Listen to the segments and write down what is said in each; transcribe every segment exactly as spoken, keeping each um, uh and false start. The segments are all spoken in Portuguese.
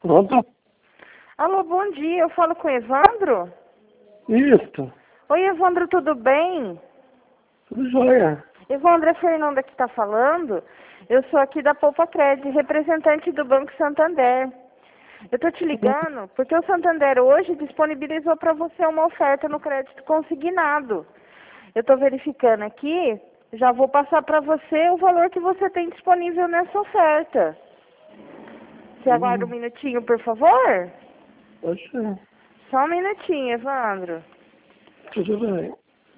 Pronto? Alô, bom dia. Eu falo com o Evandro? Isso. Oi, Evandro, tudo bem? Tudo jóia. Evandro, é a Fernanda que está falando. Eu sou aqui da Poupa Cred, representante do Banco Santander. Eu estou te ligando porque o Santander hoje disponibilizou para você uma oferta no crédito consignado. Eu estou verificando aqui, já vou passar para você o valor que você tem disponível nessa oferta. Você aguarda um minutinho, por favor? Pode ser. Só um minutinho, Evandro. Tudo bem.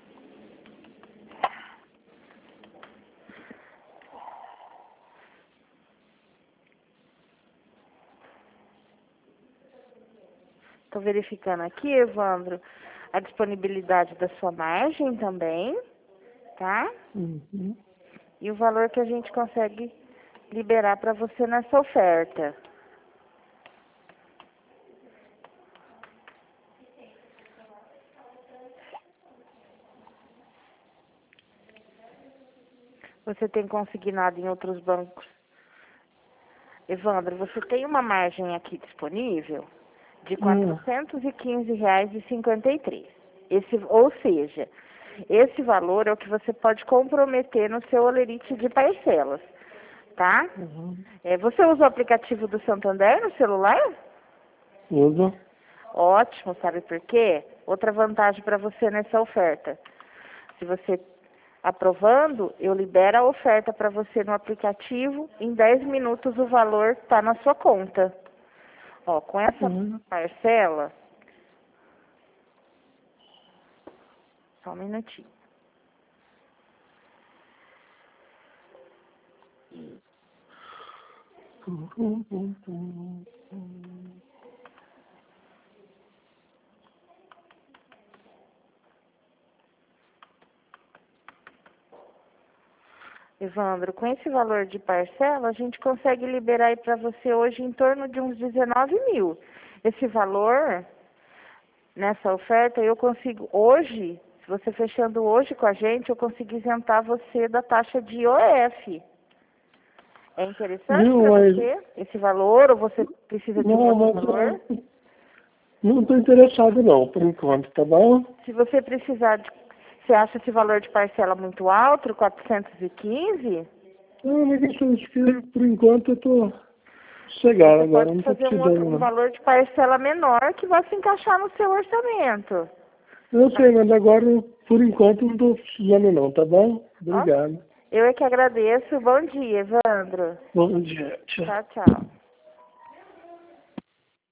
Estou verificando aqui, Evandro, a disponibilidade da sua margem também, tá? Uhum. E o valor que a gente consegue liberar para você nessa oferta. Você tem consignado em outros bancos? Evandro, você tem uma margem aqui disponível de quatrocentos e quinze reais e cinquenta e três. Esse, ou seja, esse valor é o que você pode comprometer no seu olerite de parcelas, tá? Uhum. É, você usa o aplicativo do Santander no celular? Uso. Ótimo, sabe por quê? Outra vantagem para você nessa oferta. Se você aprovando, eu libero a oferta para você no aplicativo, em dez minutos o valor está na sua conta. Ó, com essa Uhum. parcela, só um minutinho. Uhum. Uhum. Evandro, com esse valor de parcela, a gente consegue liberar aí para você hoje em torno de uns dezenove mil. Esse valor, nessa oferta, eu consigo hoje, se você fechando hoje com a gente, eu consigo isentar você da taxa de I O F. É interessante Viu, para mas... você esse valor ou você precisa de um Não, outro mas valor? eu não estou interessado não, por enquanto, tá bom? Se você precisar de... Você acha esse valor de parcela muito alto, quatrocentos e quinze? Não, mas isso, isso que, por enquanto eu estou sossegado Você agora, pode não estou fazer um, outro, precisando um não. valor de parcela menor que vai se encaixar no seu orçamento. Eu sei, mas agora, por enquanto, não estou precisando não, tá bom? Ó, Obrigado. eu é que agradeço. Bom dia, Evandro. Bom dia. Tchau. Tchau, tchau.